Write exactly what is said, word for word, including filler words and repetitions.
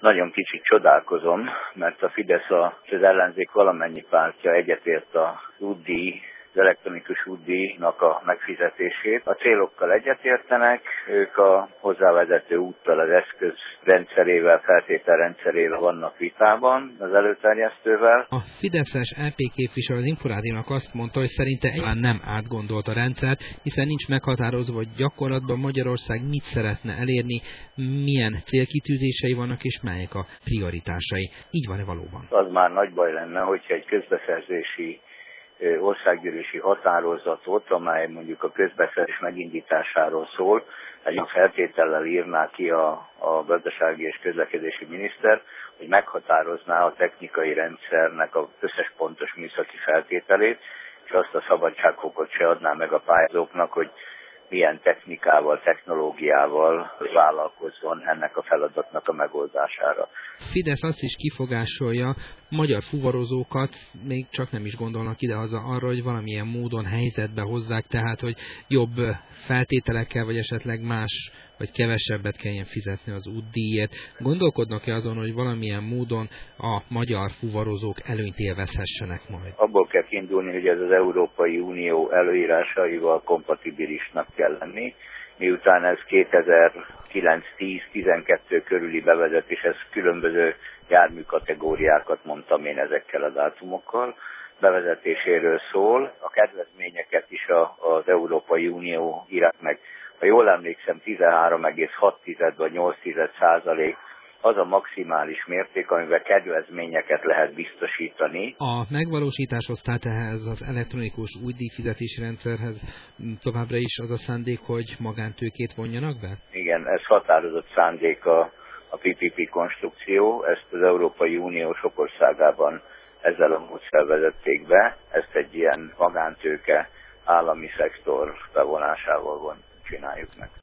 nagyon kicsit csodálkozom, mert a Fidesz az ellenzék valamennyi pártja egyetért az útdíj, az elektronikus útdíjnak a megfizetését. A célokkal egyetértenek, ők a hozzávezető úttal, az eszköz rendszerével, feltételrendszerével vannak vitában, az előterjesztővel. A fideszes é pé képviselő az Inforádionak azt mondta, hogy szerinte egyáltalán nem átgondolt a rendszert, hiszen nincs meghatározva, hogy gyakorlatban Magyarország mit szeretne elérni, milyen célkitűzései vannak és melyek a prioritásai. Így van-e valóban? Az már nagy baj lenne, hogyha egy közbeszerzési országgyűlési határozatot, amely mondjuk a közbeszerzés megindításáról szól, egy feltétellel írná ki a, a gazdasági és közlekedési miniszter, hogy meghatározná a technikai rendszernek az összes pontos műszaki feltételét, és azt a szabadságfokot se adná meg a pályázóknak, hogy milyen technikával, technológiával vállalkozzon ennek a feladatnak a megoldására. Fidesz azt is kifogásolja, magyar fuvarozókat még csak nem is gondolnak idehaza arra, hogy valamilyen módon helyzetbe hozzák, tehát hogy jobb feltételekkel, vagy esetleg más, vagy kevesebbet kelljen fizetni az útdíjért. Gondolkodnak-e azon, hogy valamilyen módon a magyar fuvarozók előnyt élvezhessenek majd? Abból kell kiindulni, hogy ez az Európai Unió előírásaival kompatibilisnak kell lenni. Miután ez kétezer-kilenc tíz tizenkettő körüli bevezetés, ez különböző járműkategóriákat mondtam én ezekkel a dátumokkal, bevezetéséről szól. A kedvezményeket is a, az Európai Unió írják meg. Ha jól emlékszem, tizenhárom egész hat vagy nyolc százalék az a maximális mérték, amivel kedvezményeket lehet biztosítani. A megvalósításhoz, tehát ehhez az elektronikus útdíjfizetési rendszerhez továbbra is az a szándék, hogy magántőkét vonjanak be? Igen, ez határozott szándék a, a pé pé pé konstrukció, ezt az Európai Unió sok országában ezzel a módszerrel vezették be, ezt egy ilyen magántőke állami szektor bevonásával van, csináljuk meg.